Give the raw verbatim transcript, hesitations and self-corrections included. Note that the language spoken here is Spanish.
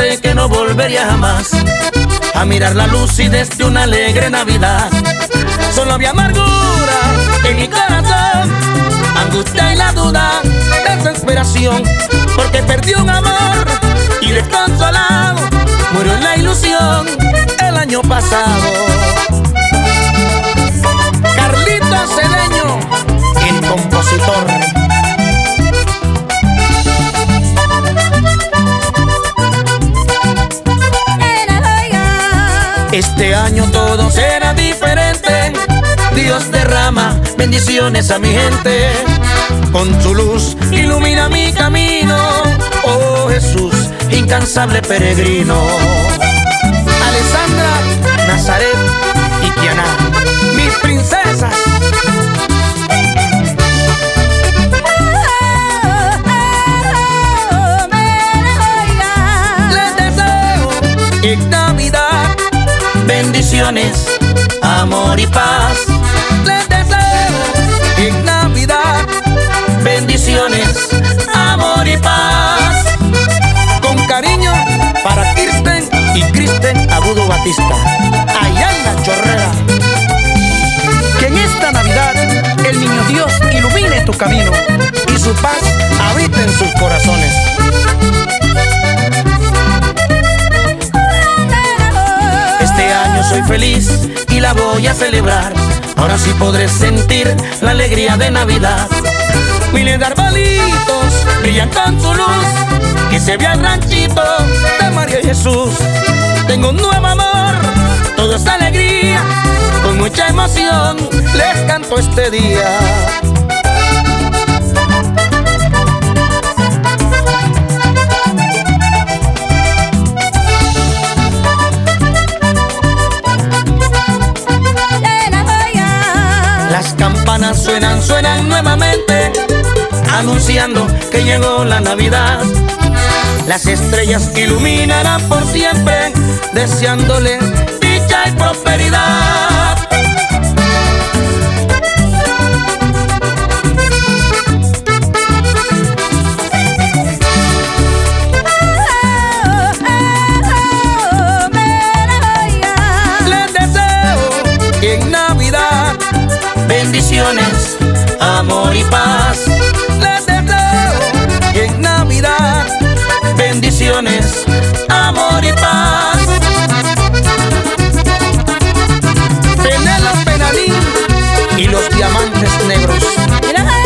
sé que no volvería jamás a mirar la lucidez de una alegre Navidad. Solo había amargura en mi corazón, angustia y la duda, desesperación, porque perdí un amor y desconsolado murió en la ilusión el año pasado. Carlito Cedeño, el compositor. Este año todo será diferente. Dios derrama bendiciones a mi gente. Con su luz ilumina mi camino. Oh Jesús, incansable peregrino. Alessandra, Nazaret y Kiana, mis princesas. Les deseo en Navidad bendiciones, amor y paz. Les deseo en Navidad bendiciones, amor y paz. Con cariño para Kirsten y Kristen Agudo Batista, allá en la Chorrera. Que en esta Navidad el niño Dios ilumine tu camino y su paz habite en sus corazones. Este año soy feliz y la voy a celebrar. Ahora sí podré sentir la alegría de Navidad. Miles de arbolitos brillan con su luz, que se vea el ranchito de María y Jesús. Tengo un nuevo amor, todo es alegría. Con mucha emoción les canto este día. Las campanas suenan, suenan nuevamente, anunciando que llegó la Navidad. Las estrellas iluminarán por siempre, deseándole dicha y prosperidad. Les deseo en Navidad bendiciones, amor y paz. Les deseo en Navidad bendiciones, amor y paz. Penélope Nadine y los diamantes negros.